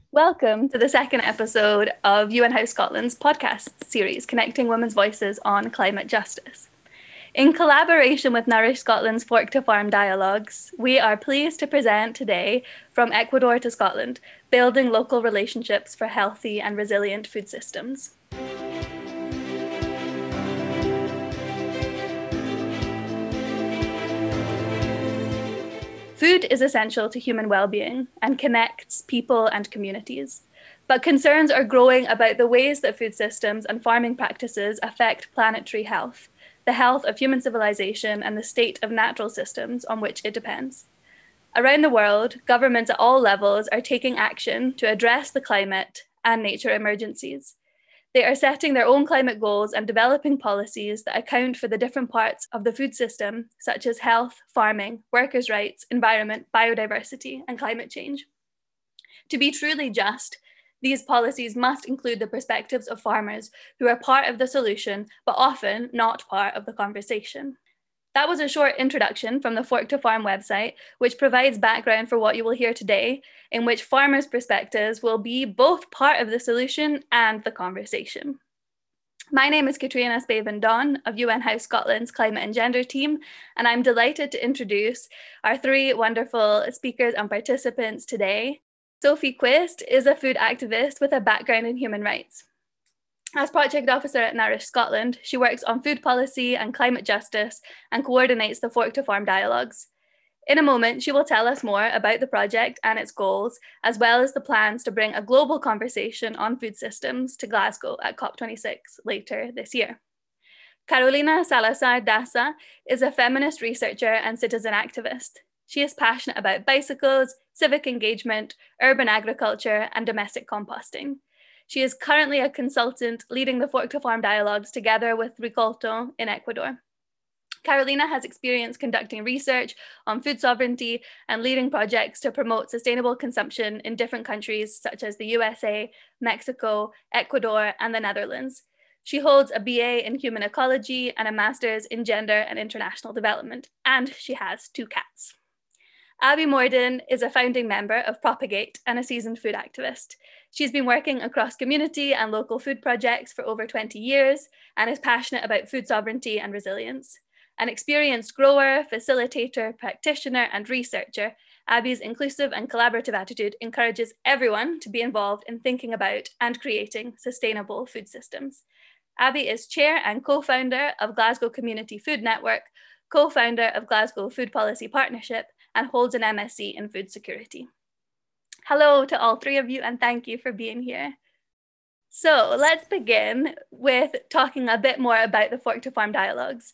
Welcome to the second episode of UN House Scotland's podcast series, Connecting Women's Voices on Climate Justice. In collaboration with Nourish Scotland's Fork to Farm Dialogues, we are pleased to present today From Ecuador to Scotland, Building Local Relationships for Healthy and Resilient Food Systems. Food is essential to human well-being and connects people and communities. But concerns are growing about the ways that food systems and farming practices affect planetary health, the health of human civilization, and the state of natural systems on which it depends. Around the world, governments at all levels are taking action to address the climate and nature emergencies. They are setting their own climate goals and developing policies that account for the different parts of the food system, such as health, farming, workers' rights, environment, biodiversity, and climate change. To be truly just, these policies must include the perspectives of farmers who are part of the solution, but often not part of the conversation. That was a short introduction from the Fork to Farm website, which provides background for what you will hear today, in which farmers' perspectives will be both part of the solution and the conversation. My name is Katrina Spaven-Don of UN House Scotland's Climate and Gender team, and I'm delighted to introduce our three wonderful speakers and participants today. Sophie Quist is a food activist with a background in human rights. As project officer at Nourish Scotland, she works on food policy and climate justice and coordinates the Fork to Farm dialogues. In a moment, she will tell us more about the project and its goals, as well as the plans to bring a global conversation on food systems to Glasgow at COP26 later this year. Carolina Salazar Daza is a feminist researcher and citizen activist. She is passionate about bicycles, civic engagement, urban agriculture, and domestic composting. She is currently a consultant leading the Fork to Farm dialogues together with Ricolto in Ecuador. Carolina has experience conducting research on food sovereignty and leading projects to promote sustainable consumption in different countries such as the USA, Mexico, Ecuador, and the Netherlands. She holds a BA in human ecology and a master's in gender and international development, and she has 2 cats. Abby Morden is a founding member of Propagate and a seasoned food activist. She's been working across community and local food projects for over 20 years and is passionate about food sovereignty and resilience. An experienced grower, facilitator, practitioner, and researcher, Abby's inclusive and collaborative attitude encourages everyone to be involved in thinking about and creating sustainable food systems. Abby is chair and co-founder of Glasgow Community Food Network, co-founder of Glasgow Food Policy Partnership, and holds an MSc in food security. Hello to all three of you, and thank you for being here. So let's begin with talking a bit more about the Fork to Farm dialogues.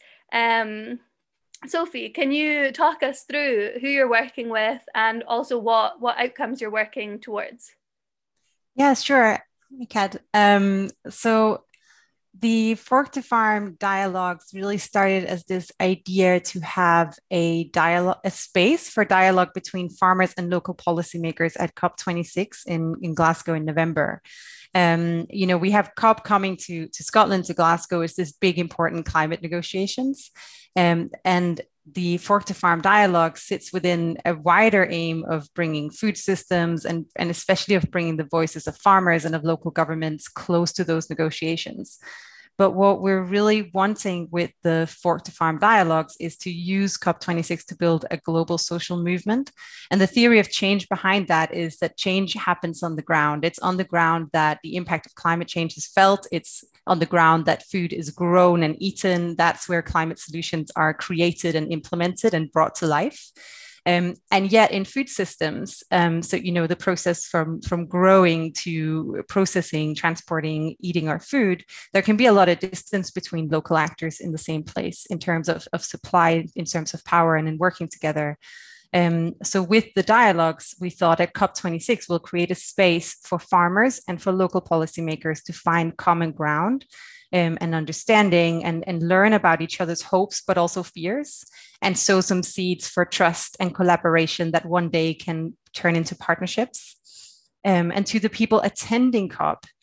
Sophie, can you talk us through who you're working with and also what outcomes you're working towards? Yeah, sure, Kat. So the Fork to Farm dialogues really started as this idea to have a space for dialogue between farmers and local policymakers at COP26 in Glasgow in November. We have COP coming to Scotland, to Glasgow, is this big, important climate negotiations. And the Fork to Farm dialogue sits within a wider aim of bringing food systems and especially of bringing the voices of farmers and of local governments close to those negotiations. But what we're really wanting with the Fork to Farm dialogues is to use COP26 to build a global social movement. And the theory of change behind that is that change happens on the ground. It's on the ground that the impact of climate change is felt. It's on the ground that food is grown and eaten. That's where climate solutions are created and implemented and brought to life. And yet in food systems, the process from growing to processing, transporting, eating our food, there can be a lot of distance between local actors in the same place in terms of supply, in terms of power, and in working together. So with the dialogues, we thought at COP26, we'll create a space for farmers and for local policymakers to find common ground and understanding and learn about each other's hopes, but also fears, and sow some seeds for trust and collaboration that one day can turn into partnerships. And to the people attending COP,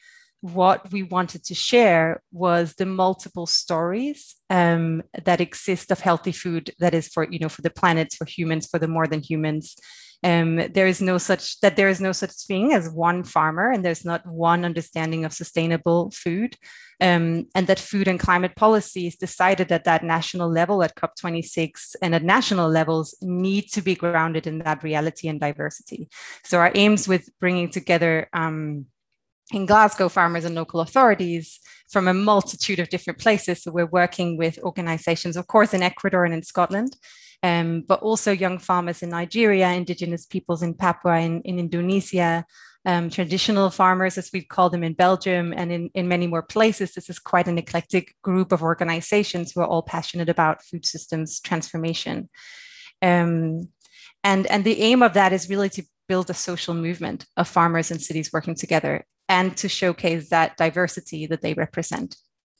what we wanted to share was the multiple stories that exist of healthy food that is for, for the planet, for humans, for the more than humans. There is no such thing as one farmer, and there's not one understanding of sustainable food, and that food and climate policies decided at that national level at COP26 and at national levels need to be grounded in that reality and diversity. So our aims with bringing together in Glasgow, farmers and local authorities from a multitude of different places. So we're working with organizations, of course, in Ecuador and in Scotland, but also young farmers in Nigeria, indigenous peoples in Papua, in Indonesia, traditional farmers, as we call them, in Belgium, and in many more places. This is quite an eclectic group of organizations who are all passionate about food systems transformation. And the aim of that is really to build a social movement of farmers and cities working together and to showcase that diversity that they represent.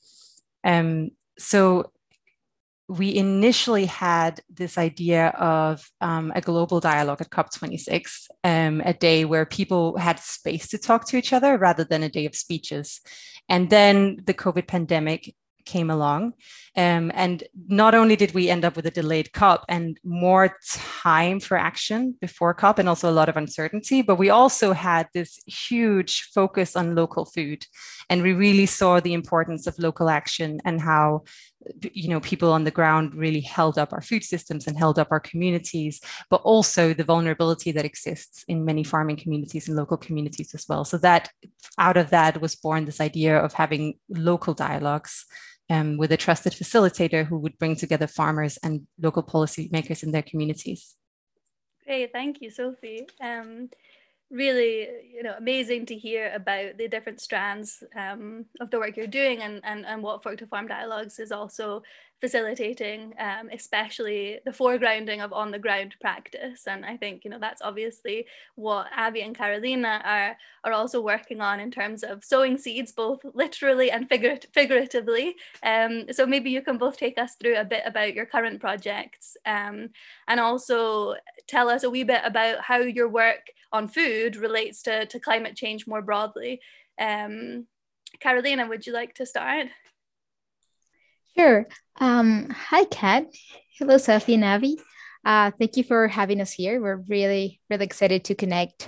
So we initially had this idea of a global dialogue at COP26, a day where people had space to talk to each other rather than a day of speeches. And then the COVID pandemic came along. And not only did we end up with a delayed COP and more time for action before COP and also a lot of uncertainty, but we also had this huge focus on local food. And we really saw the importance of local action and how people on the ground really held up our food systems and held up our communities, but also the vulnerability that exists in many farming communities and local communities as well. So that out of that was born this idea of having local dialogues with a trusted facilitator who would bring together farmers and local policymakers in their communities. Great, thank you, Sophie. Really, amazing to hear about the different strands of the work you're doing and what Fork to Farm Dialogues is also facilitating, especially the foregrounding of on the ground practice. And I think, that's obviously what Abby and Carolina are also working on in terms of sowing seeds, both literally and figuratively. So maybe you can both take us through a bit about your current projects and also tell us a wee bit about how your work on food relates to climate change more broadly. Carolina, would you like to start? Sure. Hi, Kat. Hello, Sophie and Avi. Thank you for having us here. We're really, really excited to connect.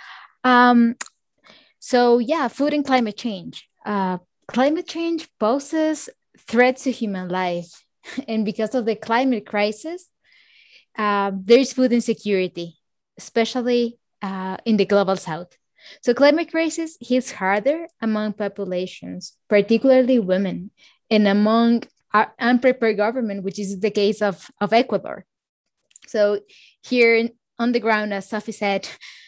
So yeah, food and climate change. Climate change poses threats to human life. And because of the climate crisis, there's food insecurity, especially in the global south. So climate crisis hits harder among populations, particularly women, and among unprepared government, which is the case of Ecuador. So here on the ground, as Sophie said,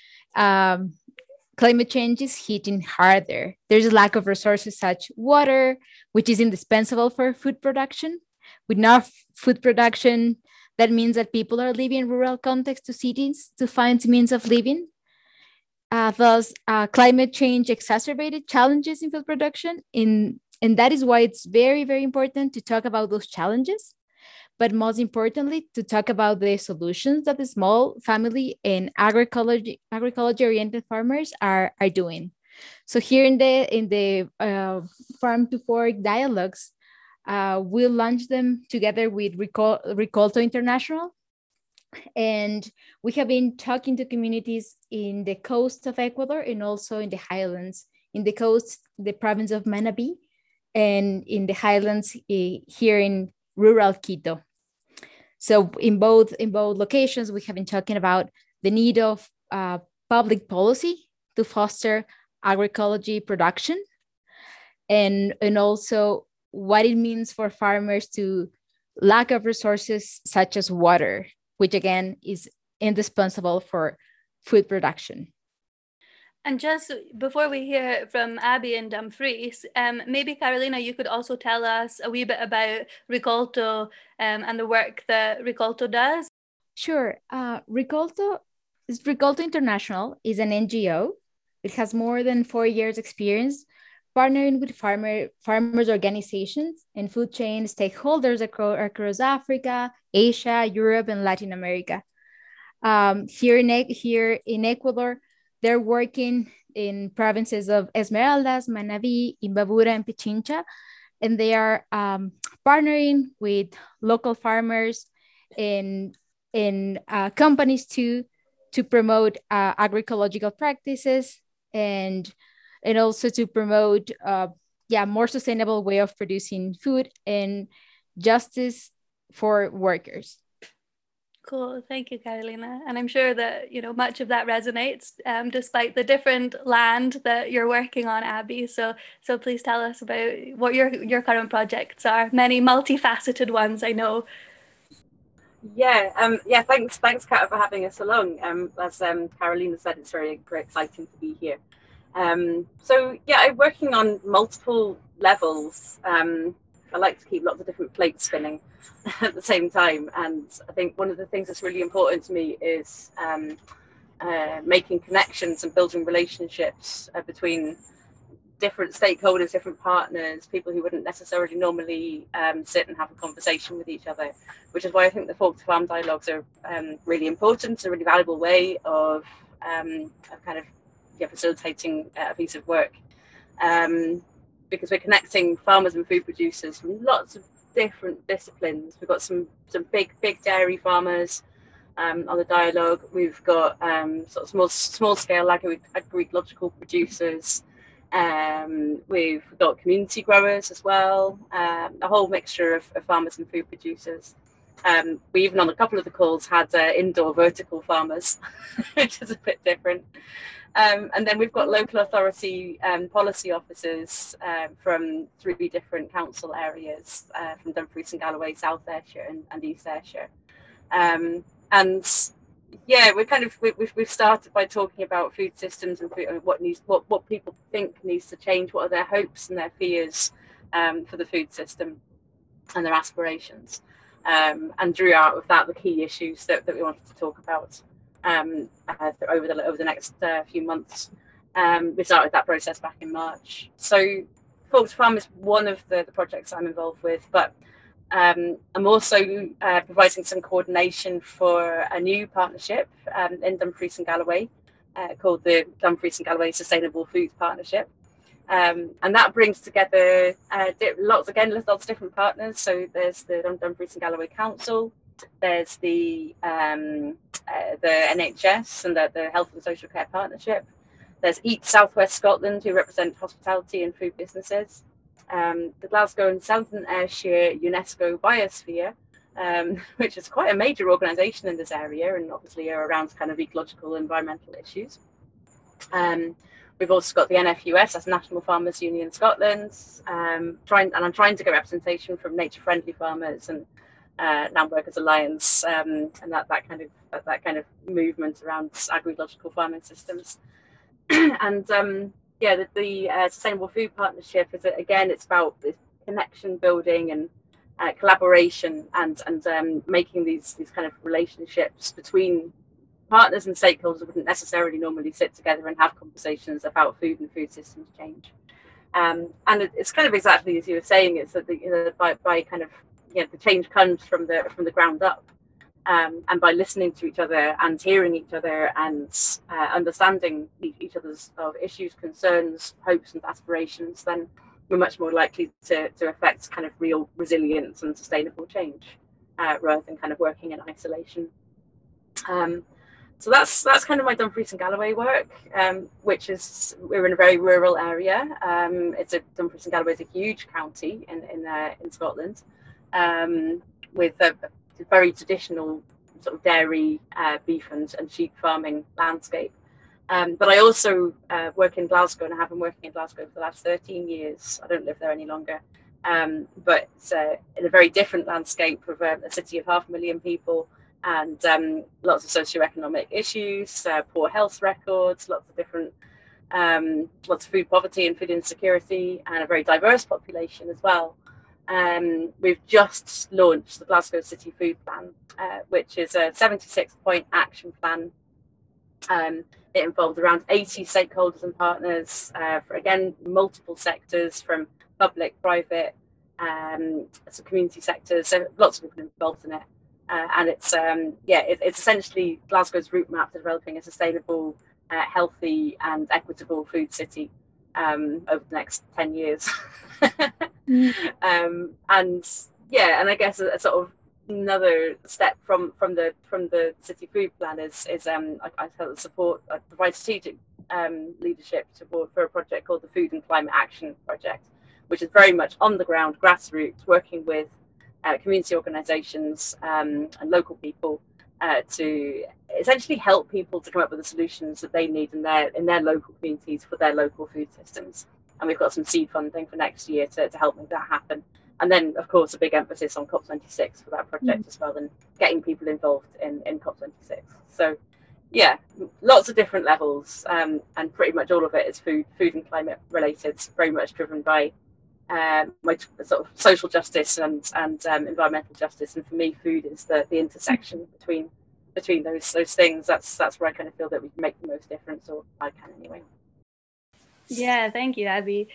climate change is hitting harder. There's a lack of resources such water, which is indispensable for food production. With no food production, that means that people are leaving rural context to cities to find means of living. Thus, climate change exacerbated challenges in food production, and that is why it's very, very important to talk about those challenges, but most importantly, to talk about the solutions that the small family and agriculture-oriented farmers are doing. So here in the Farm to Fork dialogues, we'll launch them together with Ricolto International. And we have been talking to communities in the coast of Ecuador and also in the highlands. In the coast, the province of Manabí, and in the highlands here in rural Quito. So in both locations, we have been talking about the need of public policy to foster agroecology production, and also what it means for farmers to lack of resources such as water, which again is indispensable for food production. And just before we hear from Abby and Dumfries, maybe Carolina, you could also tell us a wee bit about Ricolto and the work that Ricolto does. Sure. Ricolto International is an NGO. It has more than 4 years experience partnering with farmers organizations and food chain stakeholders across Africa, Asia, Europe, and Latin America. Here in Ecuador, They're working in provinces of Esmeraldas, Manabí, Imbabura, and Pichincha, and they are partnering with local farmers and companies to promote agroecological practices and also to promote more sustainable way of producing food and justice for workers. Cool, thank you, Carolina. And I'm sure that much of that resonates, despite the different land that you're working on, Abby. So please tell us about what your current projects are. Many multifaceted ones, I know. Yeah, thanks, Kat, for having us along. As Carolina said, it's very exciting to be here. So yeah, I'm working on multiple levels. I like to keep lots of different plates spinning at the same time, and I think one of the things that's really important to me is making connections and building relationships between different stakeholders, different partners, people who wouldn't necessarily normally sit and have a conversation with each other, which is why I think the Fork to Farm dialogues are really important, a really valuable way of kind of facilitating a piece of work, because we're connecting farmers and food producers from lots of different disciplines. We've got some big dairy farmers on the dialogue. We've got sort of small scale agroecological producers. We've got community growers as well, a whole mixture of farmers and food producers. We even on a couple of the calls had indoor vertical farmers, which is a bit different. And then we've got local authority policy officers from 3 different council areas, from Dumfries and Galloway, South Ayrshire and East Ayrshire. And yeah, we've started by talking about food systems and what people think needs to change, what are their hopes and their fears for the food system and their aspirations, and drew out of that the key issues that we wanted to talk about over the next few months. We started that process back in March. So Fork to Farm is one of the projects I'm involved with, but I'm also providing some coordination for a new partnership in Dumfries and Galloway called the Dumfries and Galloway Sustainable Foods Partnership. And that brings together lots of different partners. So there's the Dumfries and Galloway Council, there's the NHS and the Health and Social Care Partnership. There's Eat South West Scotland, who represent hospitality and food businesses. The Glasgow and Southern Ayrshire UNESCO Biosphere, which is quite a major organisation in this area and obviously are around kind of ecological and environmental issues. We've also got the NFUS, that's National Farmers Union Scotland. I'm trying to get representation from Nature Friendly Farmers and Land Workers Alliance, and that kind of movement around agroecological farming systems. And the Sustainable Food Partnership is, again, it's about this connection building and collaboration and making these kind of relationships between partners and stakeholders that wouldn't necessarily normally sit together and have conversations about food and food systems change. And it's kind of exactly as you were saying, it's that by kind of the change comes from the ground up, and by listening to each other and hearing each other and understanding each other's issues, concerns, hopes, and aspirations, then we're much more likely to affect kind of real resilience and sustainable change, rather than kind of working in isolation. So that's kind of my Dumfries and Galloway work, which is, we're in a very rural area. Dumfries and Galloway is a huge county in Scotland, with a very traditional sort of dairy, beef and sheep farming landscape. But I also work in Glasgow, and I have been working in Glasgow for the last 13 years. I don't live there any longer, but it's in a very different landscape of a city of 500,000 people, and lots of socioeconomic issues, poor health records, lots of food poverty and food insecurity, and a very diverse population as well. We've just launched the Glasgow City Food Plan, which is a 76-point action plan. It involved around 80 stakeholders and partners, for, again, multiple sectors, from public, private, some community sectors, so lots of people involved in it. And it's essentially Glasgow's route map to developing a sustainable healthy and equitable food city over the next 10 years. And yeah, and I guess a sort of another step from the city food plan is I help support, I provide strategic leadership support for a project called the Food and Climate Action Project, which is very much on the ground, grassroots, working with community organisations and local people to essentially help people to come up with the solutions that they need in their local communities for their local food systems. And we've got some seed funding for next year to help make that happen. And then, of course, a big emphasis on COP26 for that project as well, and getting people involved in COP26. So, yeah, lots of different levels, and pretty much all of it is food and climate related, very much driven by my sort of social justice and environmental justice. And for me, food is the intersection between those things. That's where I kind of feel that we can make the most difference, or I can anyway. Yeah, thank you, Abby.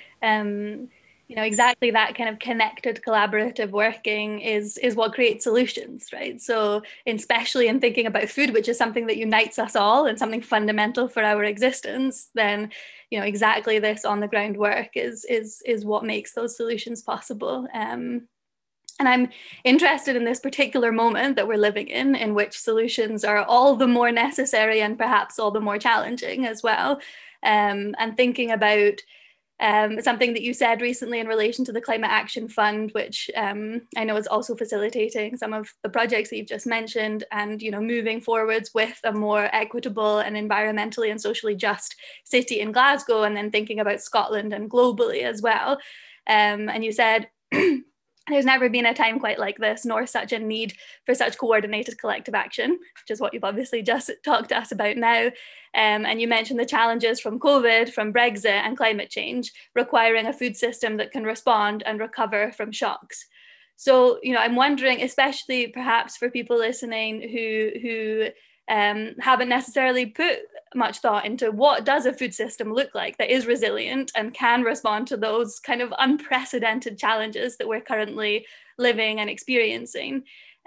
Exactly that kind of connected collaborative working is what creates solutions, right? So especially in thinking about food, which is something that unites us all and something fundamental for our existence, then exactly this on the ground work is what makes those solutions possible. And I'm interested in this particular moment that we're living in which solutions are all the more necessary and perhaps all the more challenging as well. And thinking about something that you said recently in relation to the Climate Action Fund, which I know is also facilitating some of the projects that you've just mentioned, and moving forwards with a more equitable and environmentally and socially just city in Glasgow, and then thinking about Scotland and globally as well. And you said, there's never been a time quite like this, nor such a need for such coordinated collective action, which is what you've obviously just talked to us about now. And you mentioned the challenges from COVID, from Brexit and climate change, requiring a food system that can respond and recover from shocks. So, I'm wondering, especially perhaps for people listening who haven't necessarily put much thought into what does a food system look like that is resilient and can respond to those kind of unprecedented challenges that we're currently living and experiencing.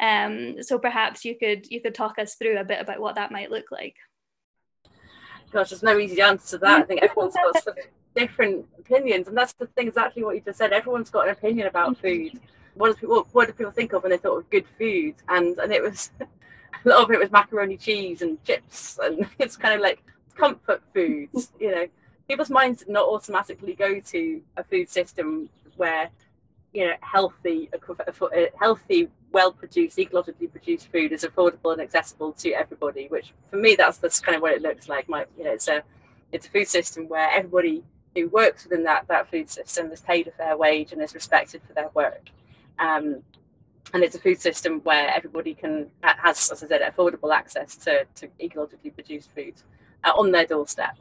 So perhaps you could talk us through a bit about what that might look like. Gosh, there's no easy answer to that. I think everyone's got such different opinions, and that's the thing, exactly what you just said. Everyone's got an opinion about food. What do people think of when they thought of good food? And it was a lot of it was macaroni, cheese and chips, and it's kind of like comfort foods. People's minds did not automatically go to a food system where healthy, well-produced, ecologically produced food is affordable and accessible to everybody. Which for me, that's kind of what it looks like. It's a food system where everybody who works within that food system is paid a fair wage and is respected for their work. And it's a food system where everybody has, as I said, affordable access to ecologically produced food on their doorstep.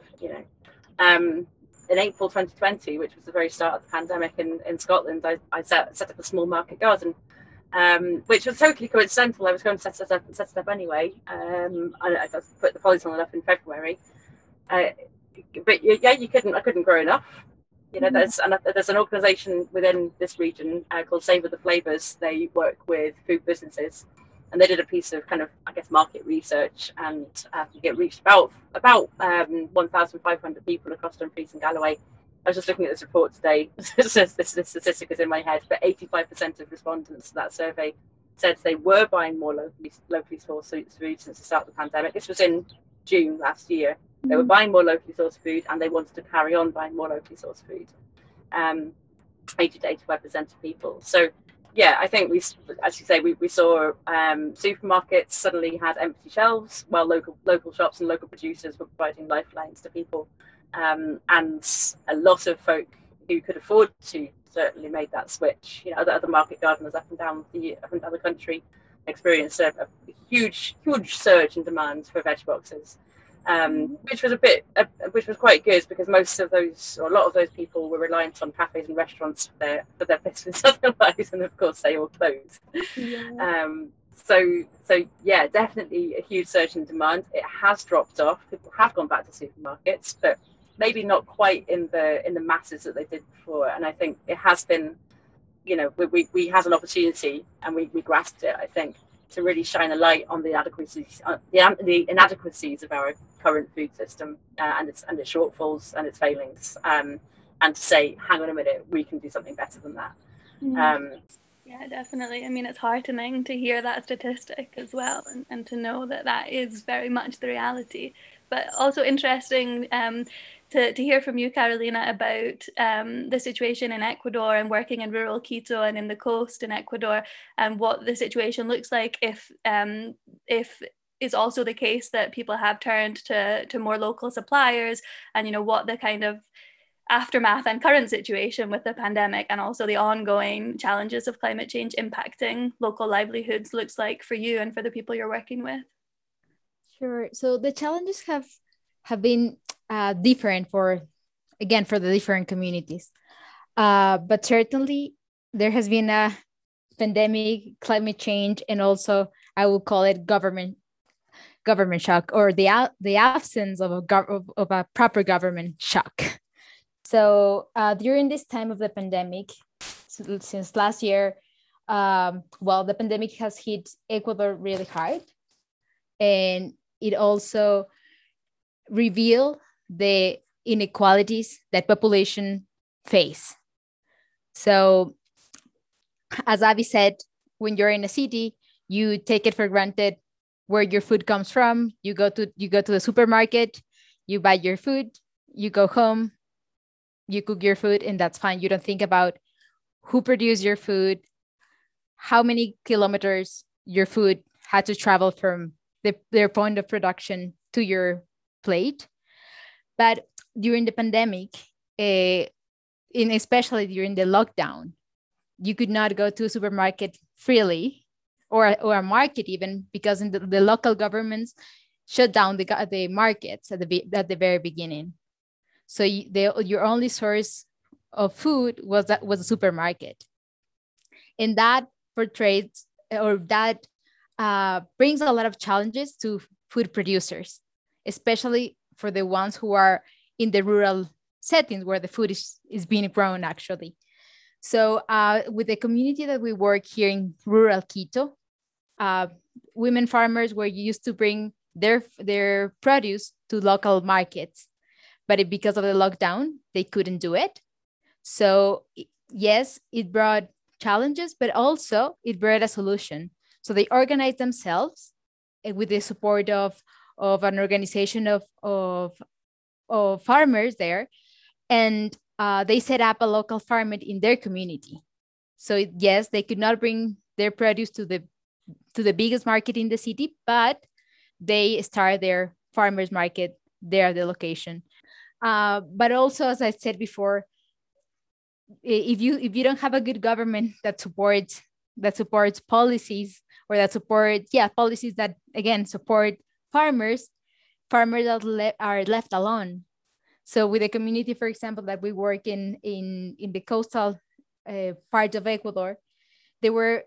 In April 2020, which was the very start of the pandemic in Scotland, I set up a small market garden, which was totally coincidental. I was going to set it up anyway. I put the polytunnel up in February. But yeah, I couldn't grow enough. There's an organisation within this region called Savour the Flavours. They work with food businesses, and they did a piece of kind of, I guess, market research, and it reached about 1,500 people across Dumfries and Galloway. I was just looking at this report today. This statistic is in my head, but 85% of respondents to that survey said they were buying more locally sourced food since the start of the pandemic. This was in June last year. They were buying more locally sourced food, and they wanted to carry on buying more locally sourced food. 80 to 85% of people. So, yeah, I think as you say, we saw supermarkets suddenly had empty shelves, while local shops and local producers were providing lifelines to people. And a lot of folk who could afford to certainly made that switch. Other market gardeners up and down the country experienced a huge surge in demand for veg boxes. Which was quite good, because a lot of those people were reliant on cafes and restaurants for their business otherwise, and of course they all closed. Yeah. So yeah, definitely a huge surge in demand. It has dropped off. People have gone back to supermarkets, but maybe not quite in the masses that they did before. And I think it has been, we had an opportunity, and we grasped it, I think, to really shine a light on the inadequacies of our current food system and its shortfalls and its failings, and to say, hang on a minute, we can do something better than that. Yeah, definitely. I mean, it's heartening to hear that statistic as well, and to know that that is very much the reality. But also interesting to hear from you, Carolina, about the situation in Ecuador and working in rural Quito and in the coast in Ecuador, and what the situation looks like if it's also the case that people have turned to more local suppliers, and what the kind of aftermath and current situation with the pandemic and also the ongoing challenges of climate change impacting local livelihoods looks like for you and for the people you're working with. Sure. So the challenges have been different for the different communities. But certainly there has been a pandemic, climate change, and also I will call it government shock, or the absence of a proper government shock. So during this time of the pandemic, since last year, the pandemic has hit Ecuador really hard, and it also revealed the inequalities that population face. So, as Abby said, when you're in a city, you take it for granted where your food comes from. You go to the supermarket, you buy your food, you go home, you cook your food, and that's fine. You don't think about who produced your food, how many kilometers your food had to travel from their point of production to your plate. But during the pandemic, especially during the lockdown, you could not go to a supermarket freely, or a market even, because the local governments shut down the markets at the very beginning. So your only source of food was a supermarket, and that portrays, or that brings a lot of challenges to food producers, especially for the ones who are in the rural settings where the food is being grown actually. So with the community that we work here in rural Quito, women farmers were used to bring their produce to local markets, but because of the lockdown, they couldn't do it. So yes, it brought challenges, but also it brought a solution. So they organized themselves with the support of an organization of farmers there, and they set up a local farm in their community. So yes, they could not bring their produce to the biggest market in the city, but they started their farmers market there at the location. But also, as I said before, if you don't have a good government that supports policies, or that support policies that again support farmers are left alone. So with the community, for example, that we work in the coastal part of Ecuador, they were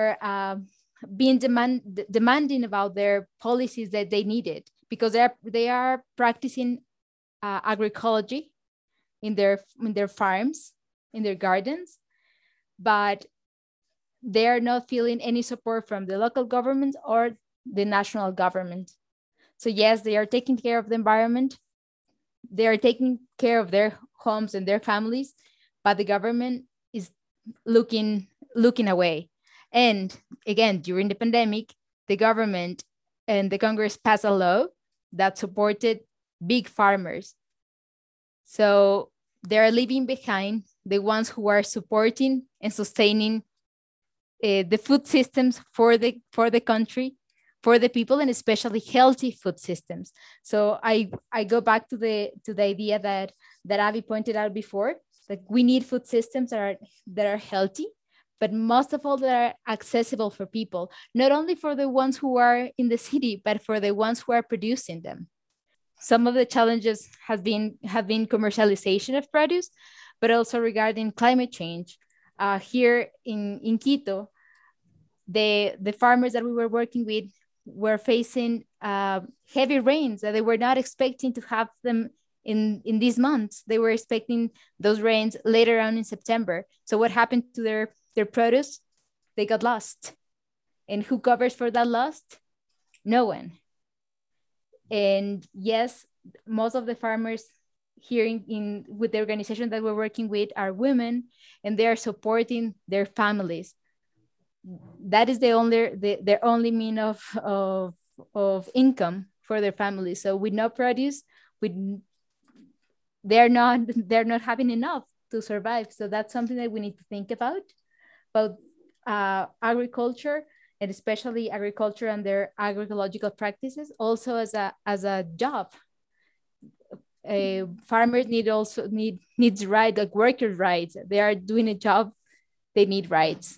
being demanding about their policies that they needed, because they are practicing agroecology in their farms, in their gardens, but they are not feeling any support from the local government or the national government. So yes, they are taking care of the environment, they are taking care of their homes and their families, but the government is looking away. And again, during the pandemic, the government and the Congress passed a law that supported big farmers. So they're leaving behind the ones who are supporting and sustaining the food systems for the country, for the people, and especially healthy food systems. So I go back to the idea that Abby pointed out before, that we need food systems that are healthy, but most of all that are accessible for people, not only for the ones who are in the city, but for the ones who are producing them. Some of the challenges have been commercialization of produce, but also regarding climate change. Here in Quito, the farmers that we were working with were facing heavy rains that they were not expecting to have them in these months. They were expecting those rains later on in September. So what happened to their produce? They got lost. And who covers for that loss? No one. And yes, most of the farmers here with the organization that we're working with are women, and they are supporting their families. That is their only mean of income for their families. So with no produce, they're not having enough to survive. So that's something that we need to think about agriculture, and especially agriculture and their agroecological practices, also as a job. Farmers needs rights, like workers' rights. They are doing a job, they need rights.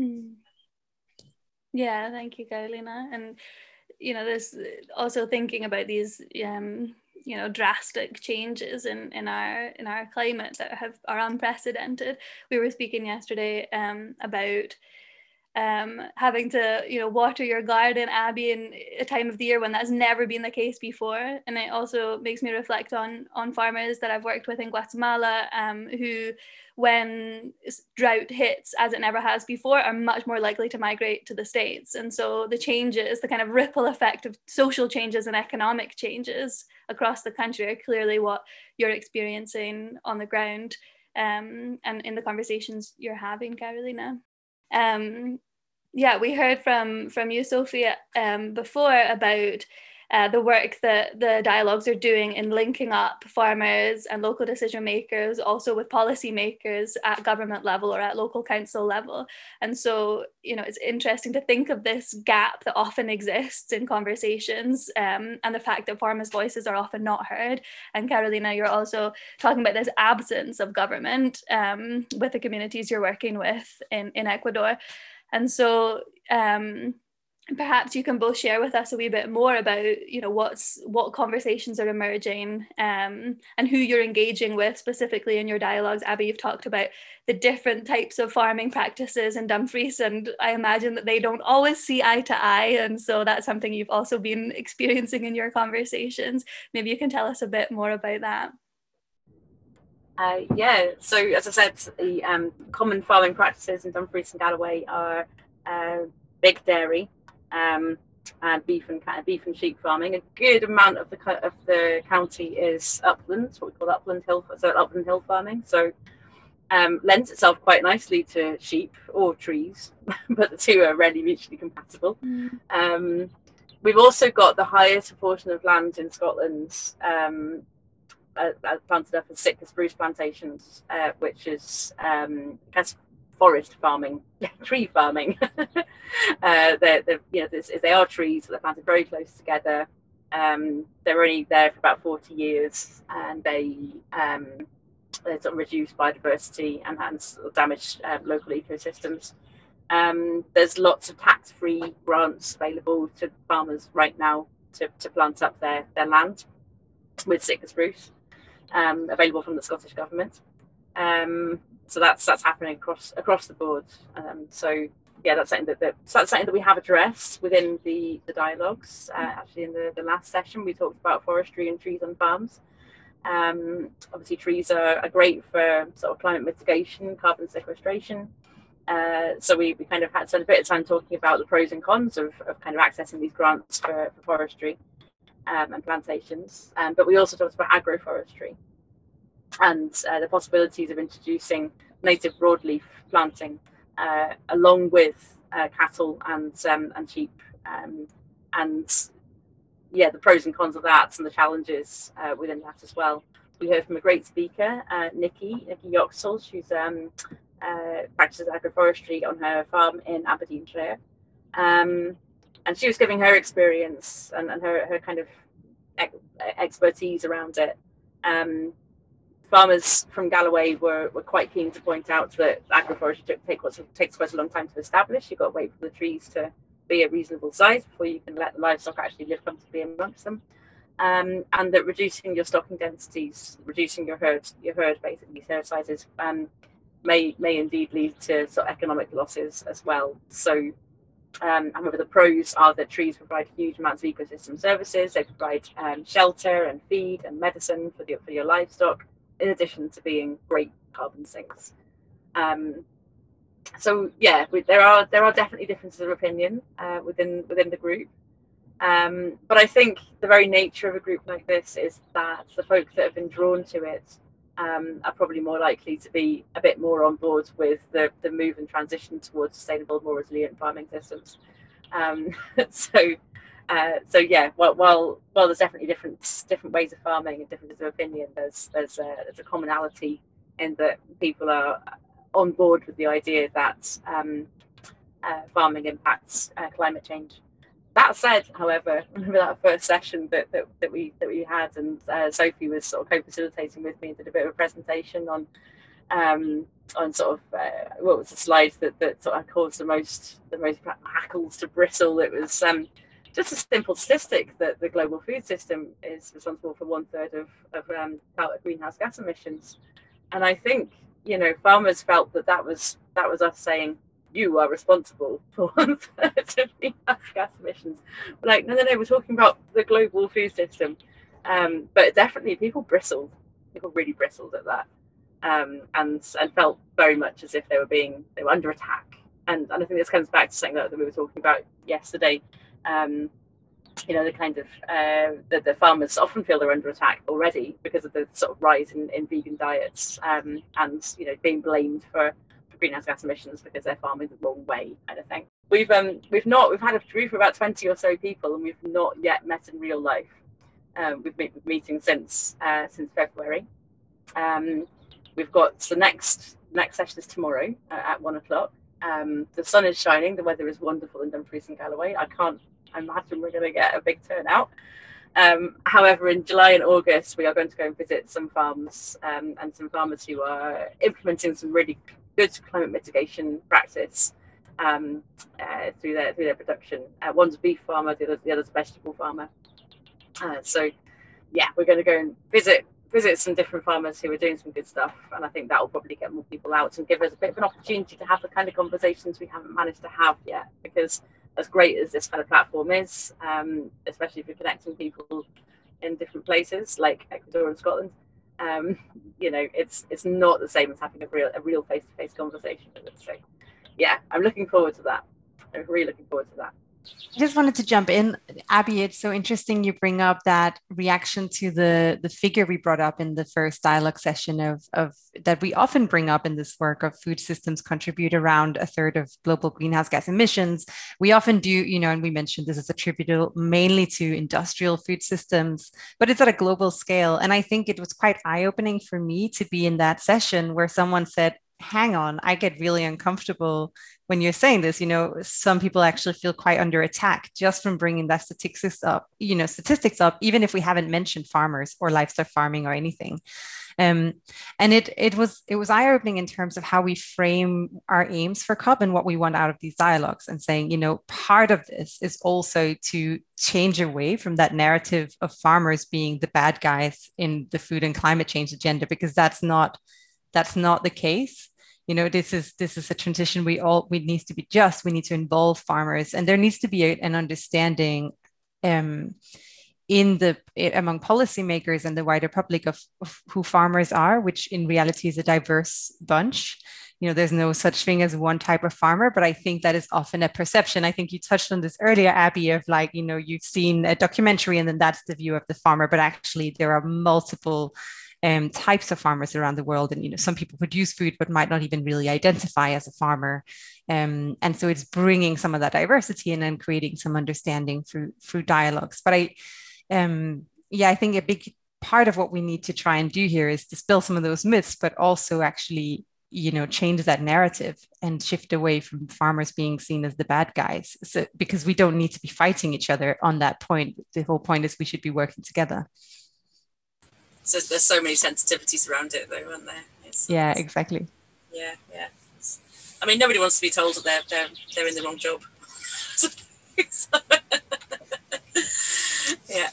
Yeah, thank you, Carolina. And there's also thinking about these drastic changes in our climate that are unprecedented. We were speaking yesterday about having to water your garden, Abby, in a time of the year when that's never been the case before. And it also makes me reflect on farmers that I've worked with in Guatemala, who, when drought hits as it never has before, are much more likely to migrate to the States. And so the changes, the kind of ripple effect of social changes and economic changes across the country are clearly what you're experiencing on the ground, and in the conversations you're having, Carolina. Yeah, we heard from you, Sophia, before about the work that the dialogues are doing in linking up farmers and local decision makers, also with policymakers at government level or at local council level. And so, it's interesting to think of this gap that often exists in conversations, and the fact that farmers' voices are often not heard. And Carolina, you're also talking about this absence of government with the communities you're working with in Ecuador. And so perhaps you can both share with us a wee bit more about, what conversations are emerging, and who you're engaging with specifically in your dialogues. Abby, you've talked about the different types of farming practices in Dumfries, and I imagine that they don't always see eye to eye. And so that's something you've also been experiencing in your conversations. Maybe you can tell us a bit more about that. Yeah, so as I said, the common farming practices in Dumfries and Galloway are big dairy, and beef and sheep farming. A good amount of the county is upland, what we call upland hill farming. So lends itself quite nicely to sheep or trees, but the two are rarely mutually compatible. We've also got the highest proportion of land in Scotland planted up as Sitka spruce plantations, which is forest farming, tree farming. They are trees, but they're planted very close together. They're only there for about 40 years, and they're sort of reduced biodiversity and sort of damage local ecosystems. There's lots of tax-free grants available to farmers right now to plant up their land with Sitka spruce, available from the Scottish government. So that's happening across the board. So yeah, that's something that we have addressed within the dialogues. Actually, in the last session, we talked about forestry and trees on farms. Obviously, trees are great for sort of climate mitigation, carbon sequestration. So we kind of had spent a bit of time talking about the pros and cons of kind of accessing these grants for forestry and plantations. But we also talked about agroforestry and the possibilities of introducing native broadleaf planting along with cattle and sheep, and yeah, the pros and cons of that and the challenges within that as well. We heard from a great speaker, Nikki Yoxall. She's practices agroforestry on her farm in Aberdeenshire, and she was giving her experience and her kind of expertise around it. Farmers from Galloway were quite keen to point out that agroforestry takes quite a long time to establish. You've got to wait for the trees to be a reasonable size before you can let the livestock actually live comfortably amongst them, and that reducing your stocking densities, reducing your herd basically herd sizes, may indeed lead to sort of economic losses as well. So however, the pros are that trees provide huge amounts of ecosystem services. They provide shelter and feed and medicine for your livestock, in addition to being great carbon sinks. So yeah, there are definitely differences of opinion within the group. But I think the very nature of a group like this is that the folks that have been drawn to it are probably more likely to be a bit more on board with the move and transition towards sustainable, more resilient farming systems. So yeah, while there's definitely different ways of farming and differences of opinion, there's a commonality in that people are on board with the idea that farming impacts climate change. That said, however, remember that first session that we had, and Sophie was sort of co-facilitating with me and did a bit of a presentation on sort of what was the slide that sort of caused the most hackles to bristle. It was just a simple statistic that the global food system is responsible for 1/3 of greenhouse gas emissions, and I think farmers felt that was us saying, you are responsible for 1/3 of greenhouse gas emissions. We're like, no, we're talking about the global food system. But definitely people really bristled at that, and felt very much as if they were under attack. And I think this comes back to something that we were talking about yesterday. The kind of the farmers often feel they're under attack already because of the sort of rise in vegan diets, and being blamed for greenhouse gas emissions because they're farming the wrong way, kind of thing. We've had a group of about 20 or so people, and we've not yet met in real life. We've been meeting since February. We've got the next session is tomorrow at 1:00. The sun is shining, the weather is wonderful in Dumfries and Galloway. I can't imagine we're going to get a big turnout. However, in July and August, we are going to go and visit some farms and some farmers who are implementing some really good climate mitigation practice through their production. One's a beef farmer, the other's a vegetable farmer. So yeah, we're going to go and visit some different farmers who are doing some good stuff, and I think that will probably get more people out and give us a bit of an opportunity to have the kind of conversations we haven't managed to have yet. Because as great as this kind of platform is, especially if you're connecting people in different places like Ecuador and Scotland, it's not the same as having a real face-to-face conversation with it. So yeah, I'm looking forward to that. I'm really looking forward to that. I just wanted to jump in, Abby. It's so interesting you bring up that reaction to the figure we brought up in the first dialogue session of that we often bring up in this work of food systems contribute around 1/3 of global greenhouse gas emissions. We often do, and we mentioned this is attributable mainly to industrial food systems, but it's at a global scale. And I think it was quite eye-opening for me to be in that session where someone said, hang on, I get really uncomfortable when you're saying this. Some people actually feel quite under attack just from bringing that statistics up, even if we haven't mentioned farmers or livestock farming or anything. And it was eye-opening in terms of how we frame our aims for COP and what we want out of these dialogues, and saying, part of this is also to change away from that narrative of farmers being the bad guys in the food and climate change agenda, because that's not the case. This is a transition we needs to be just. We need to involve farmers, and there needs to be an understanding among policymakers and the wider public of who farmers are, which in reality is a diverse bunch. There's no such thing as one type of farmer, but I think that is often a perception. I think you touched on this earlier, Abby, of you've seen a documentary and then that's the view of the farmer, but actually there are multiple types of farmers around the world, and some people produce food but might not even really identify as a farmer, and so it's bringing some of that diversity and then creating some understanding through dialogues. But I think a big part of what we need to try and do here is dispel some of those myths, but also actually change that narrative and shift away from farmers being seen as the bad guys. So because we don't need to be fighting each other on that point. The whole point is we should be working together. So there's so many sensitivities around it, though, aren't there? Exactly. Yeah. I mean, nobody wants to be told that they're in the wrong job. Yeah.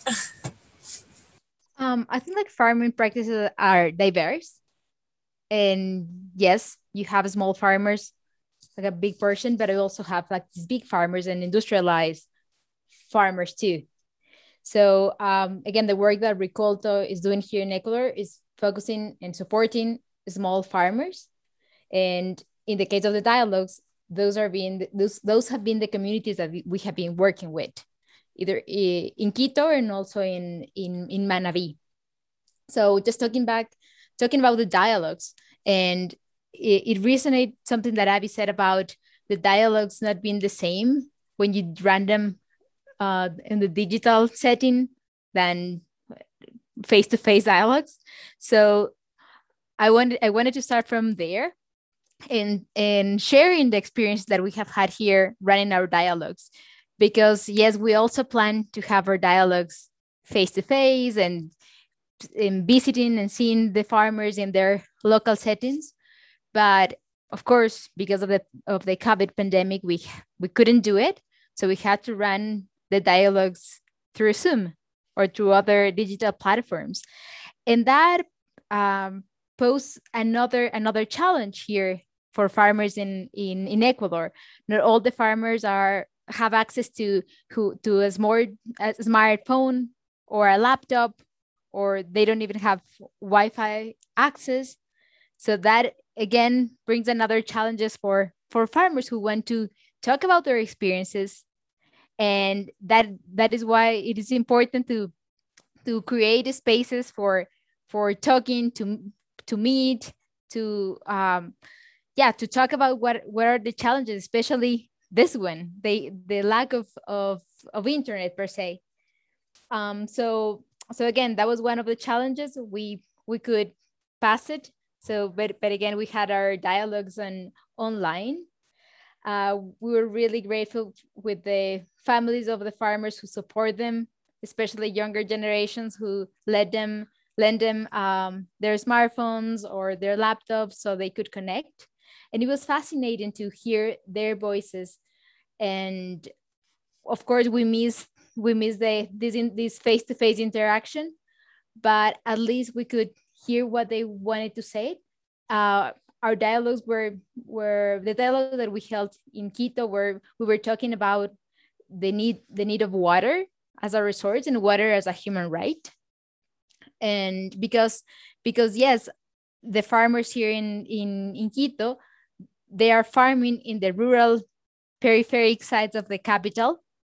I think farming practices are diverse, and yes, you have small farmers, a big portion, but I also have these big farmers and industrialized farmers too. So again, the work that Ricolto is doing here in Ecuador is focusing and supporting small farmers. And in the case of the dialogues, those have been the communities that we have been working with. either in Quito and also in Manabí. So just talking about the dialogues, and it resonates something that Abby said about the dialogues not being the same when you run them in the digital setting than face-to-face dialogues. So I wanted to start from there and sharing the experience that we have had here running our dialogues, because yes, we also plan to have our dialogues face-to-face and in visiting and seeing the farmers in their local settings. But of course, because of the COVID pandemic, we couldn't do it. So we had to run the dialogues through Zoom or through other digital platforms. And that poses another challenge here for farmers in Ecuador. Not all the farmers have access to a smartphone or a laptop, or they don't even have Wi-Fi access. So that again brings another challenges for farmers who want to talk about their experiences. And that is why it is important to create spaces for talking, to meet, to talk about what are the challenges, especially this one, the lack of internet per se. So again, that was one of the challenges. We could pass it. So, but again, we had our dialogues online. We were really grateful with the families of the farmers who support them, especially younger generations who lend them their smartphones or their laptops so they could connect. And it was fascinating to hear their voices. And of course, we miss this face-to-face interaction, but at least we could hear what they wanted to say. Our dialogues were the dialogue that we held in Quito, where we were talking about the need of water as a resource and water as a human right. And because yes, the farmers here in Quito, they are farming in the rural peripheric sides of the capital.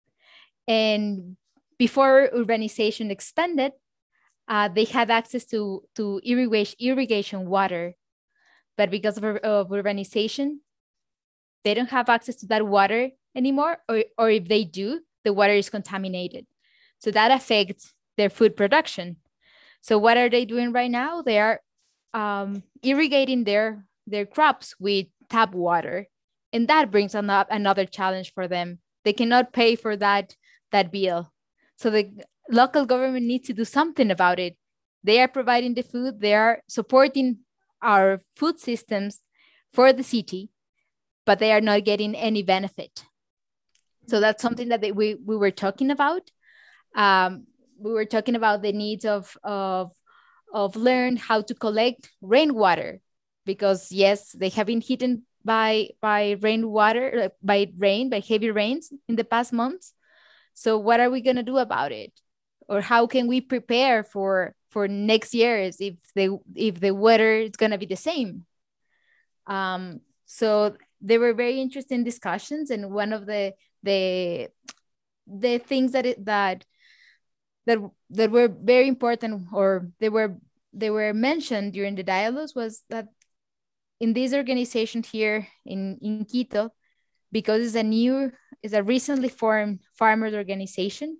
And before urbanization expanded, they had access to irrigation water. But because of urbanization, they don't have access to that water anymore, or if they do, the water is contaminated. So that affects their food production. So what are they doing right now? They are irrigating their crops with tap water. And that brings another challenge for them. They cannot pay for that bill. So the local government needs to do something about it. They are providing the food, they are supporting our food systems for the city, but they are not getting any benefit. So that's something that we were talking about. We were talking about the needs of learn how to collect rainwater, because yes, they have been hit by rainwater, by heavy rains in the past months. So what are we going to do about it? Or how can we prepare for next years if the weather is going to be the same? So they were very interesting discussions, and one of the things that were very important, or they were mentioned during the dialogues, was that in this organization here in Quito, because it's a recently formed farmers organization,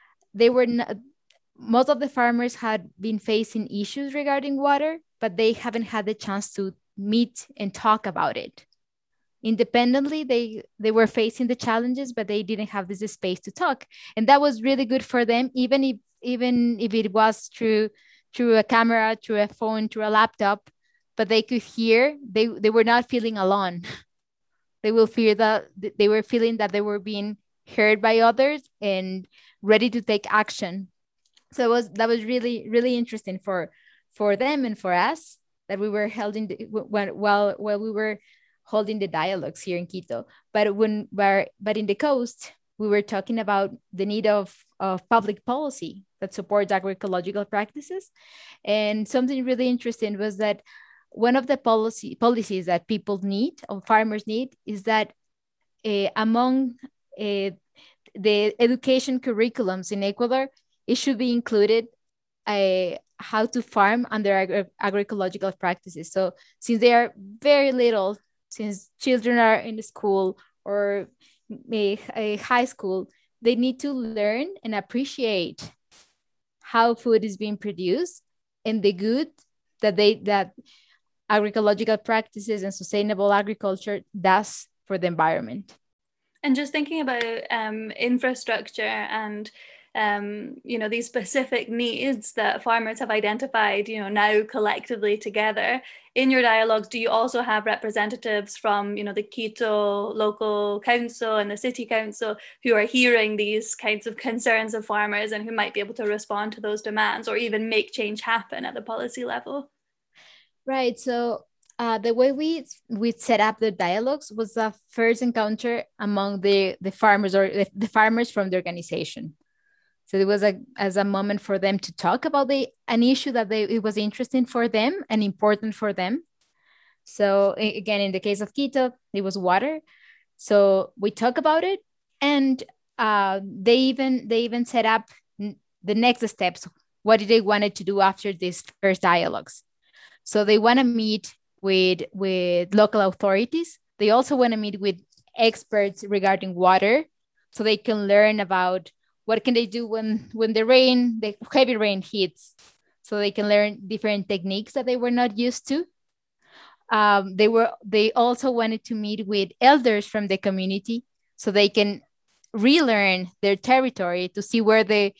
most of the farmers had been facing issues regarding water, but they haven't had the chance to meet and talk about it. Independently, they were facing the challenges, but they didn't have this space to talk. And that was really good for them, even if it was through a camera, through a phone, through a laptop, but they could hear, they were not feeling alone. They were feeling that they were being heard by others and ready to take action. So that was really, really interesting for them and for us, that we were while we were holding the dialogues here in Quito. But in the coast, we were talking about the need of public policy that supports agroecological practices. And something really interesting was that one of the policies that people need, or farmers need, is that among the education curriculums in Ecuador, it should be included how to farm under agroecological practices. So since they are very little, since children are in the school or a high school, they need to learn and appreciate how food is being produced and the good that agroecological practices and sustainable agriculture does for the environment. And just thinking about infrastructure and these specific needs that farmers have identified, now collectively together. In your dialogues, do you also have representatives from, the Quito local council and the city council who are hearing these kinds of concerns of farmers and who might be able to respond to those demands or even make change happen at the policy level? Right. So the way we set up the dialogues was the first encounter among the farmers or the farmers from the organization. So it was as a moment for them to talk about an issue that it was interesting for them and important for them. So again, in the case of Quito, it was water. So we talk about it, and they even set up the next steps. What did they wanted to do after these first dialogues? So they want to meet with local authorities. They also want to meet with experts regarding water, so they can learn about what can they do when the heavy rain hits, so they can learn different techniques that they were not used to. They also wanted to meet with elders from the community, so they can relearn their territory to see where the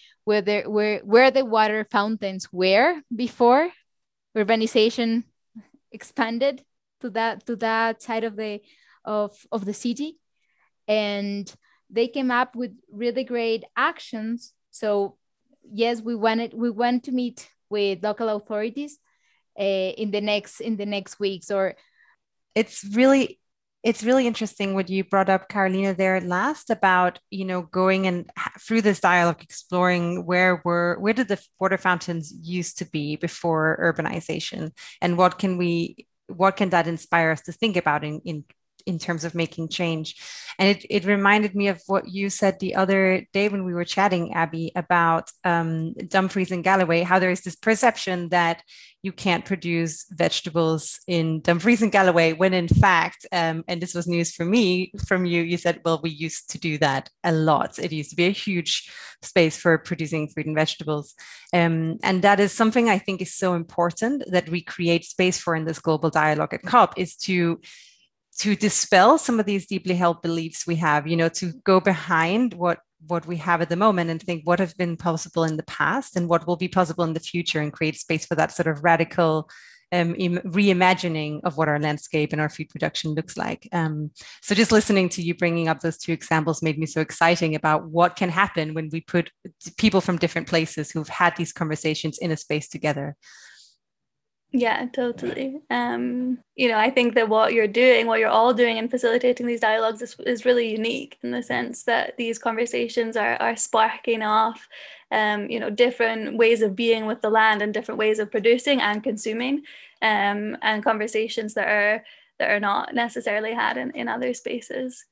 water fountains were before urbanization expanded to that side of the city. And they came up with really great actions. So yes, we want to meet with local authorities in the next weeks. Or it's really interesting what you brought up, Carolina, there last about going and through this dialogue exploring where did the water fountains used to be before urbanization, and what can that inspire us to think about in terms of making change. And it reminded me of what you said the other day when we were chatting, Abby, about Dumfries and Galloway, how there is this perception that you can't produce vegetables in Dumfries and Galloway, when in fact, and this was news for me from you said, well, we used to do that a lot. It used to be a huge space for producing fruit and vegetables. And that is something I think is so important that we create space for in this global dialogue at COP, is to dispel some of these deeply held beliefs we have, to go behind what we have at the moment and think what has been possible in the past and what will be possible in the future, and create space for that sort of radical reimagining of what our landscape and our food production looks like. So just listening to you bringing up those two examples made me so exciting about what can happen when we put people from different places who've had these conversations in a space together. Yeah, totally. I think that what you're all doing in facilitating these dialogues is really unique, in the sense that these conversations are sparking off, different ways of being with the land and different ways of producing and consuming, and conversations that are not necessarily had in other spaces.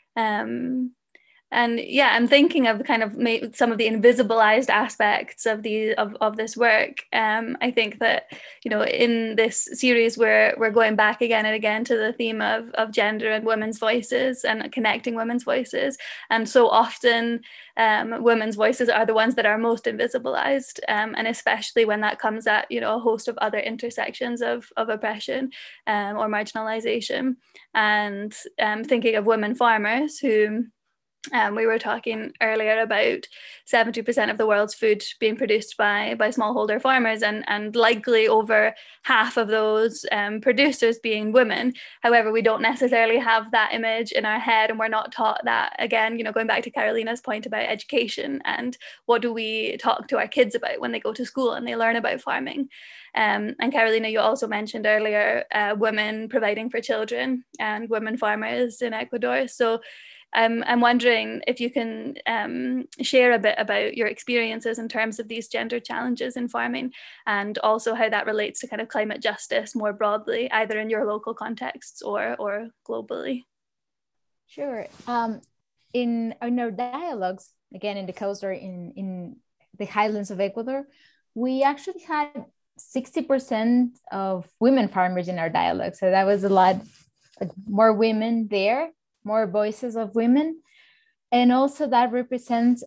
And yeah, I'm thinking of kind of some of the invisibilized aspects of this work. I think that, in this series, we're going back again and again to the theme of gender and women's voices and connecting women's voices. And so often women's voices are the ones that are most invisibilized, and especially when that comes at, a host of other intersections of oppression or marginalization. And thinking of women farmers who, we were talking earlier about 70% of the world's food being produced by smallholder farmers, and likely over half of those producers being women. However, we don't necessarily have that image in our head, and we're not taught that. Again, going back to Carolina's point about education and what do we talk to our kids about when they go to school and they learn about farming. And Carolina, you also mentioned earlier women providing for children and women farmers in Ecuador. So I'm wondering if you can share a bit about your experiences in terms of these gender challenges in farming, and also how that relates to kind of climate justice more broadly, either in your local contexts or globally. Sure. in our dialogues, again in the coast or in the highlands of Ecuador, we actually had 60% of women farmers in our dialogue. So that was a lot, like, more women there, more voices of women. And also that represents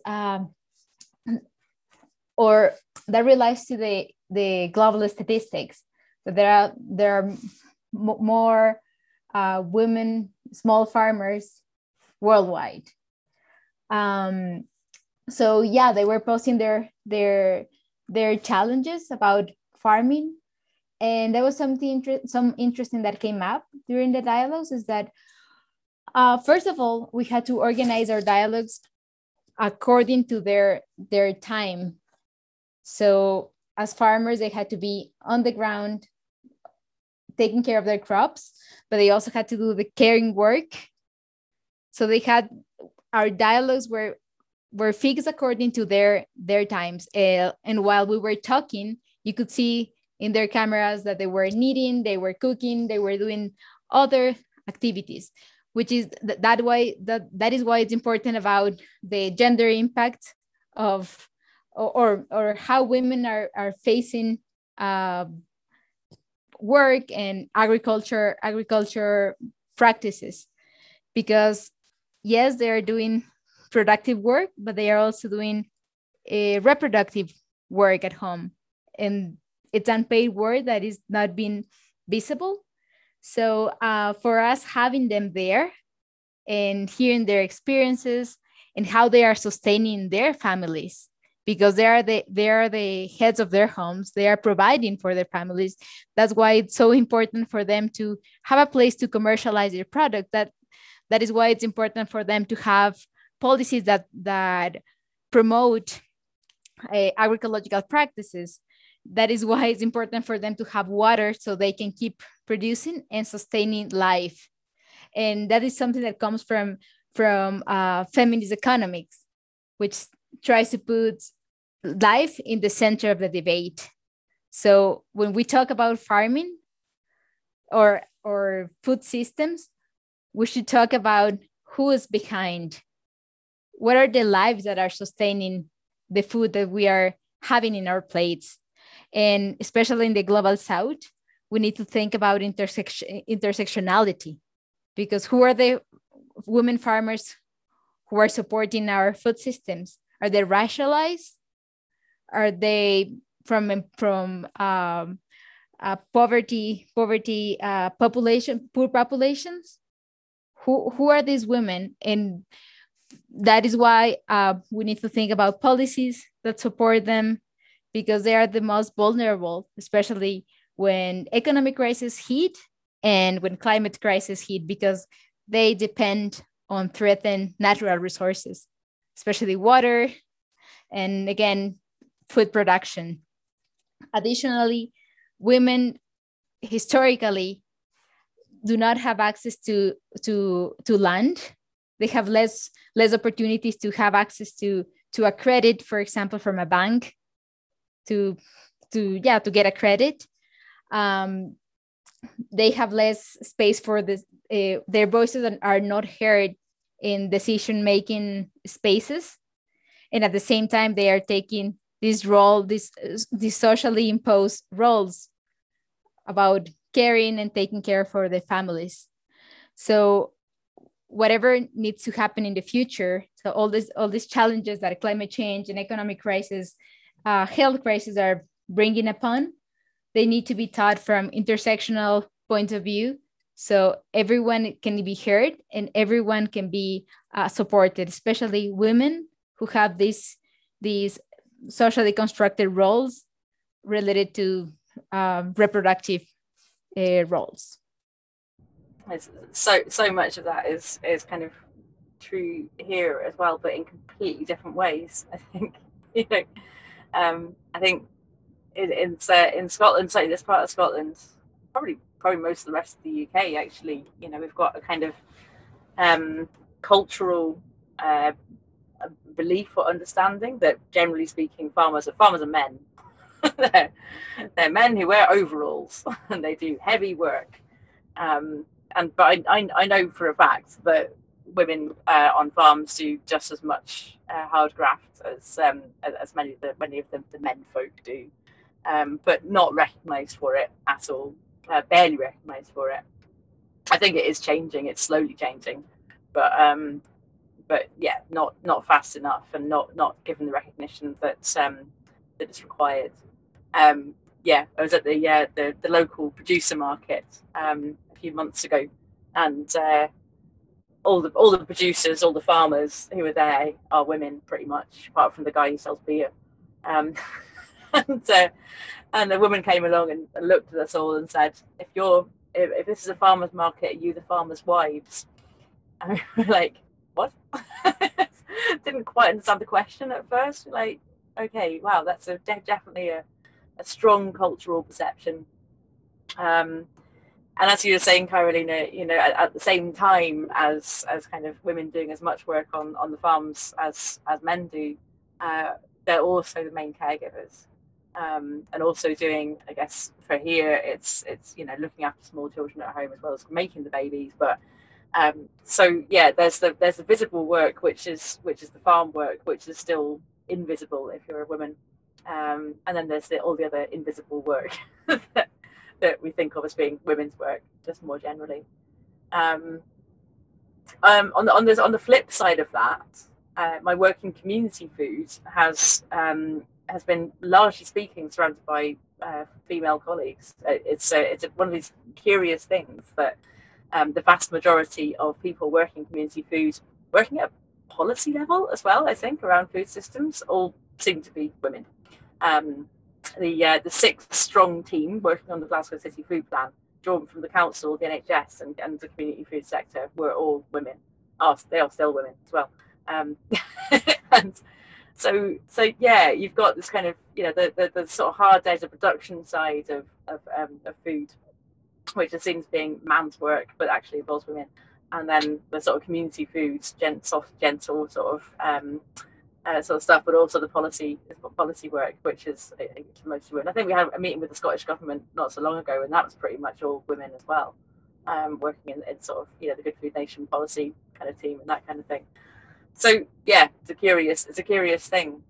or that relates to the global statistics. So there are more women small farmers worldwide. So yeah, they were posting their challenges about farming, and there was some interesting that came up during the dialogues. Is that first of all, we had to organize our dialogues according to their time. So as farmers, they had to be on the ground taking care of their crops, but they also had to do the caring work. So they had, our dialogues were fixed according to their times. And while we were talking, you could see in their cameras that they were knitting, they were cooking, they were doing other activities, which is that is why it's important about the gender impact of or how women are facing work and agriculture practices. Because yes, they are doing productive work, but they are also doing a reproductive work at home, and it's unpaid work that is not being visible. So for us, having them there and hearing their experiences and how they are sustaining their families, because they are the heads of their homes, they are providing for their families. That's why it's so important for them to have a place to commercialize their product. That is why it's important for them to have policies that promote agroecological practices. That is why it's important for them to have water so they can keep producing and sustaining life. And that is something that comes from feminist economics, which tries to put life in the center of the debate. So when we talk about farming or food systems, we should talk about who is behind. What are the lives that are sustaining the food that we are having in our plates? And especially in the global south, we need to think about intersectionality, because who are the women farmers who are supporting our food systems? Are they racialized? Are they from poverty population, poor populations? Who are these women? And that is why we need to think about policies that support them, because they are the most vulnerable, especially when economic crisis hit and when climate crisis hit, because they depend on threatened natural resources, especially water and, again, food production. Additionally, women historically do not have access to land. They have less opportunities to have access to a credit, for example, from a bank, to get a credit. They have less space for this. Their voices are not heard in decision-making spaces. And at the same time, they are taking this role, these socially imposed roles about caring and taking care for their families. So whatever needs to happen in the future, so all these challenges that climate change and economic crisis, health crisis are bringing upon, they need to be taught from intersectional point of view, so everyone can be heard and everyone can be supported, especially women who have these socially constructed roles related to reproductive roles. So much of that is kind of true here as well, but in completely different ways. I think I think in Scotland, certainly this part of Scotland, probably most of the rest of the UK, actually, we've got a kind of cultural belief or understanding that, generally speaking, farmers are men. they're men who wear overalls and they do heavy work. But I know for a fact that women on farms do just as much hard graft as many of the men folk do, but not recognised for it at all, barely recognised for it. I think it is changing. It's slowly changing, but yeah, not fast enough, and not given the recognition that that is required. Yeah, I was at the local producer market a few months ago, and all the producers, all the farmers who are there are women, pretty much, apart from the guy who sells beer. And the woman came along and looked at us all and said, if this is a farmer's market, are you the farmers' wives? And we were like, what? Didn't quite understand the question at first. Like, okay, wow, that's definitely a strong cultural perception. And as you were saying, Carolina, at the same time as kind of women doing as much work on the farms as men do, they're also the main caregivers. And also doing, I guess, for here, it's looking after small children at home as well as making the babies. But so yeah, there's the visible work, which is the farm work, which is still invisible if you're a woman, and then there's all the other invisible work that we think of as being women's work, just more generally. On the flip side of that, my work in community food has been, largely speaking, surrounded by female colleagues. It's one of these curious things that the vast majority of people working in community food, working at a policy level as well, I think, around food systems, all seem to be women. The 6-strong team working on the Glasgow City Food Plan, drawn from the council, the NHS, and the community food sector, were all women. They are still women as well. And so yeah, you've got this kind of the sort of hard data production side of food, which is seen as being man's work, but actually involves women, and then the sort of community foods, soft, gentle sort of stuff, but also the policy work, which is mostly women. I think we had a meeting with the Scottish Government not so long ago, and that was pretty much all women as well, working in sort of the Good Food Nation policy kind of team and that kind of thing. So yeah, it's a curious thing.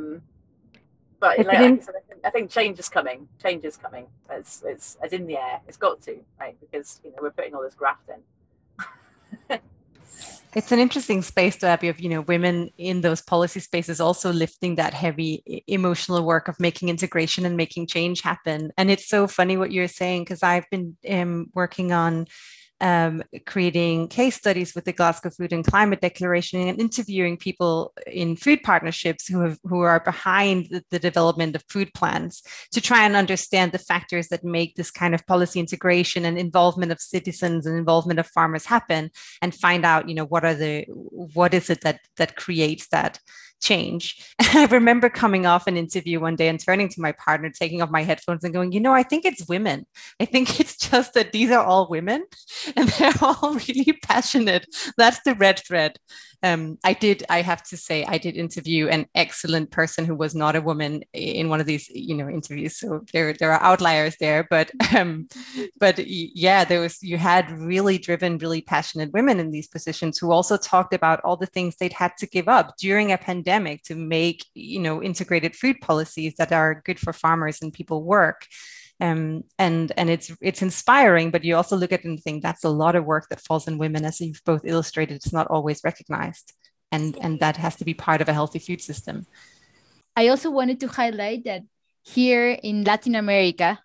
But I think change is coming. Change is coming. It's in the air. It's got to, right? Because we're putting all this graft in. It's an interesting space to have women in those policy spaces also lifting that heavy emotional work of making integration and making change happen. And it's so funny what you're saying, because I've been working on creating case studies with the Glasgow Food and Climate Declaration and interviewing people in food partnerships who are behind the development of food plans to try and understand the factors that make this kind of policy integration and involvement of citizens and involvement of farmers happen, and find out what is it that creates that change. I remember coming off an interview one day and turning to my partner, taking off my headphones and going, I think it's women. I think it's just that these are all women and they're all really passionate. That's the red thread. I have to say, I did interview an excellent person who was not a woman in one of these, interviews. So there are outliers there, but yeah, you had really driven, really passionate women in these positions who also talked about all the things they'd had to give up during a pandemic to make, integrated food policies that are good for farmers and people work. And it's inspiring, but you also look at it and think that's a lot of work that falls on women, as you've both illustrated. It's not always recognized, and that has to be part of a healthy food system. I also wanted to highlight that here in Latin America,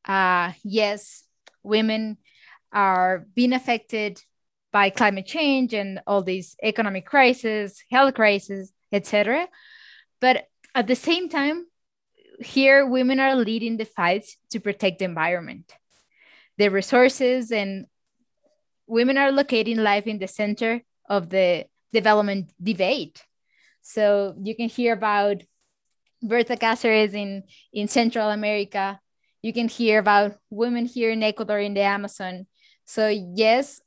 yes, women are being affected by climate change and all these economic crises, health crises, etc. But at the same time, here, women are leading the fights to protect the environment, the resources, and women are locating life in the center of the development debate. So you can hear about Berta Cáceres in Central America. You can hear about women here in Ecuador, in the Amazon. So yes,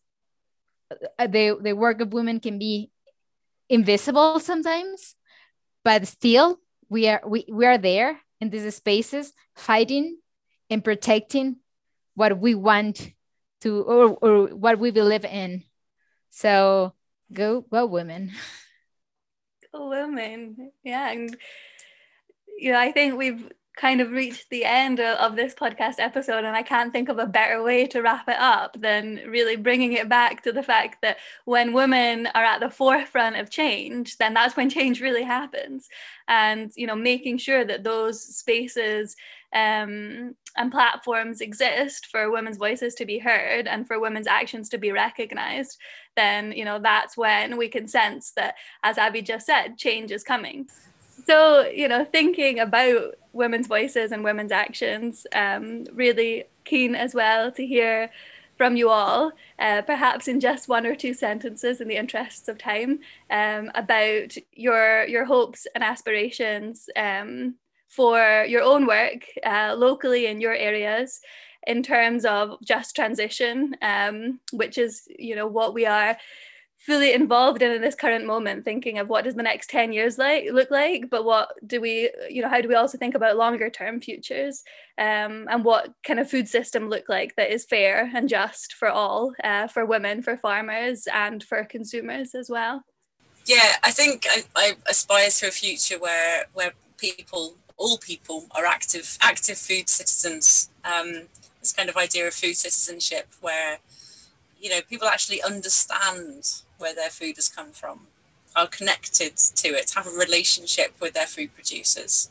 the work of women can be invisible sometimes, but still we are there in these spaces, fighting and protecting what we want to, or what we believe in. So Go women. Go women. Yeah. And I think we've kind of reached the end of this podcast episode, and I can't think of a better way to wrap it up than really bringing it back to the fact that when women are at the forefront of change, then that's when change really happens. And making sure that those spaces and platforms exist for women's voices to be heard and for women's actions to be recognized, then that's when we can sense that, as Abby just said, change is coming. So, thinking about women's voices and women's actions, really keen as well to hear from you all, perhaps in just one or two sentences in the interests of time, about your hopes and aspirations for your own work locally in your areas in terms of just transition, which is, what we are fully involved in this current moment, thinking of what does the next 10 years look like, but what do we, how do we also think about longer term futures, and what kind of food system look like that is fair and just for all, for women, for farmers, and for consumers as well. Yeah, I think I aspire to a future where all people are active food citizens. This kind of idea of food citizenship where people actually understand where their food has come from, are connected to it, have a relationship with their food producers,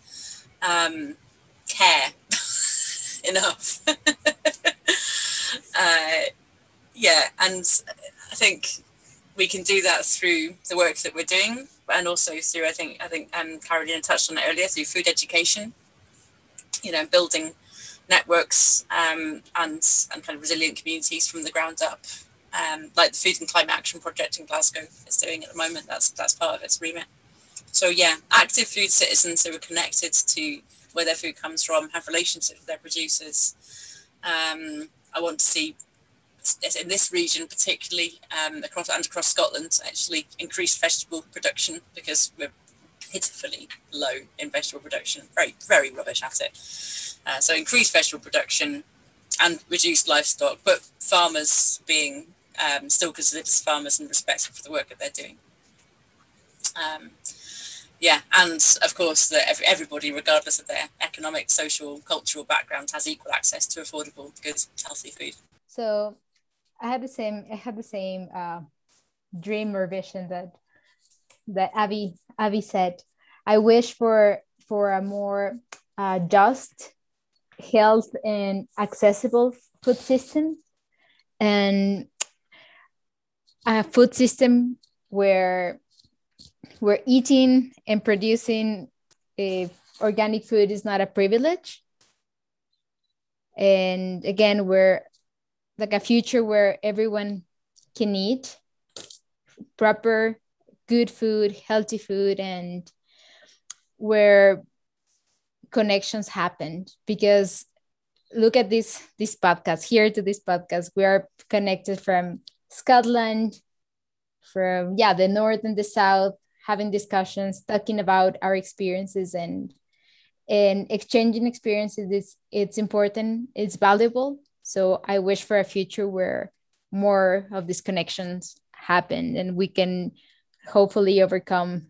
care enough. And I think we can do that through the work that we're doing, and also through, I think Carolina touched on it earlier, through food education, building networks and kind of resilient communities from the ground up. Like the Food and Climate Action Project in Glasgow is doing at the moment. That's part of its remit. So yeah, active food citizens who are connected to where their food comes from, have relationships with their producers. I want to see in this region particularly, across Scotland, actually increased vegetable production, because we're pitifully low in vegetable production, very, very rubbish at it. So increased vegetable production and reduced livestock, but farmers being still considered as farmers and respected for the work that they're doing. And of course that everybody, regardless of their economic, social, cultural background, has equal access to affordable, good, healthy food. So I had the same dream or vision that Abby said. I wish for a more just, health and accessible food system, and a food system where eating and producing organic food is not a privilege. And again, we're like a future where everyone can eat proper, good food, healthy food, and where connections happen. Because look at this podcast, here to this podcast, we are connected from Scotland, from the north and the south, having discussions, talking about our experiences, and exchanging experiences. It's important, it's valuable. So I wish for a future where more of these connections happen, and we can hopefully overcome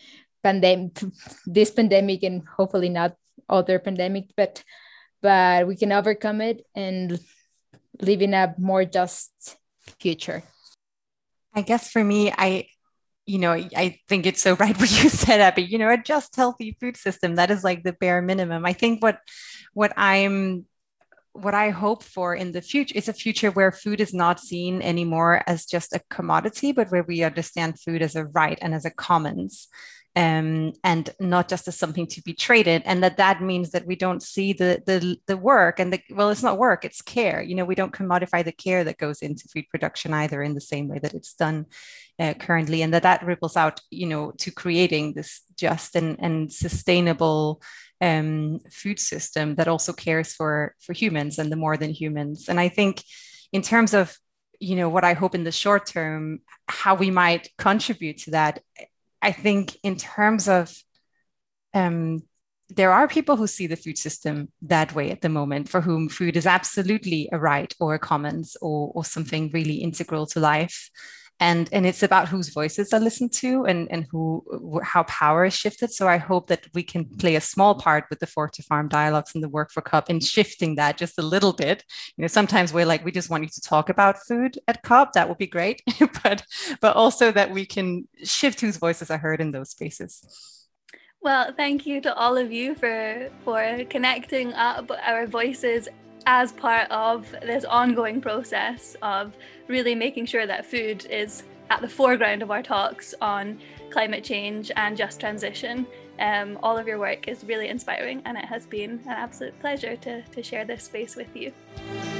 this pandemic, and hopefully not other pandemic, but we can overcome it and live in a more just future. I guess for me, I think it's so right what you said, Abby. A just, healthy food system, that is like the bare minimum. I think what I hope for in the future is a future where food is not seen anymore as just a commodity, but where we understand food as a right and as a commons, and not just as something to be traded. And that means that we don't see the work and it's not work, it's care. We don't commodify the care that goes into food production either, in the same way that it's done currently, and that ripples out, to creating this just and sustainable food system that also cares for humans and the more than humans. And I think in terms of, what I hope in the short term, how we might contribute to that, I think in terms of, there are people who see the food system that way at the moment, for whom food is absolutely a right or a commons or something really integral to life. And it's about whose voices are listened to and how power is shifted. So I hope that we can play a small part with the Fork to Farm dialogues and the Work for COP in shifting that just a little bit. Sometimes we're like, we just want you to talk about food at COP. That would be great. but also that we can shift whose voices are heard in those spaces. Well, thank you to all of you for connecting up our voices as part of this ongoing process of really making sure that food is at the foreground of our talks on climate change and just transition. All of your work is really inspiring, and it has been an absolute pleasure to share this space with you.